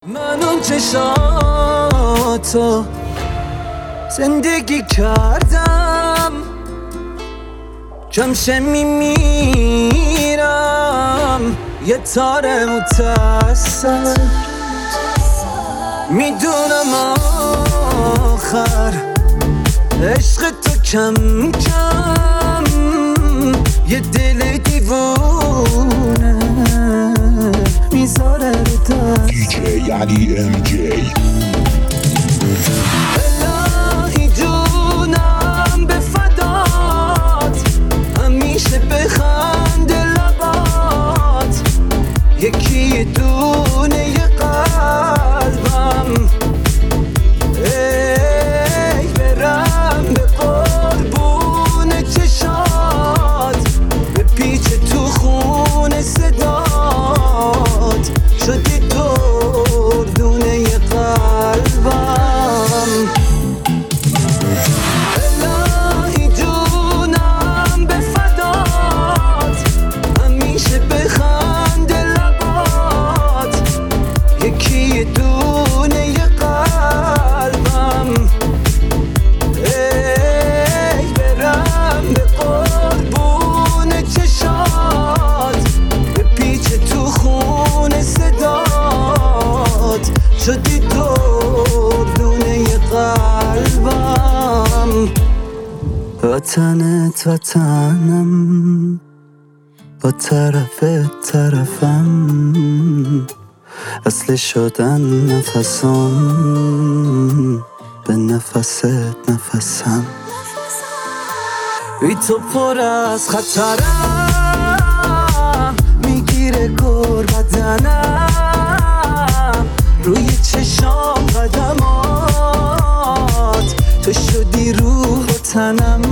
من اون چشاتو زندگی کردم، کمشه میمیرم یه تار متصل. میدونم آخر عشق تو کم کم یه دل دیوونه میذاره رو دست. دیجی علی ام جی. الهی جونم به فدات، همیشه بخند لبات، یکی دونه ی قلبم. ای برم به قربون چشات، به پیچ تو خون صدات، شدی دردونه ی قلبم. الهی جونم به فدات، همیشه بخند لبات، یکی دونه ی قلبم. ای برم به قربون چشات، به پیچ تو خون صدات، شدی دردونه ی قلبم. وطنت وطنم، با طرفت طرفم، اصل شدن نفسم، به نفست نفسم. بی تو پر از خطرم، میگیره گر بدنم، روی چشام قدمات، تو شدی روح و تنم.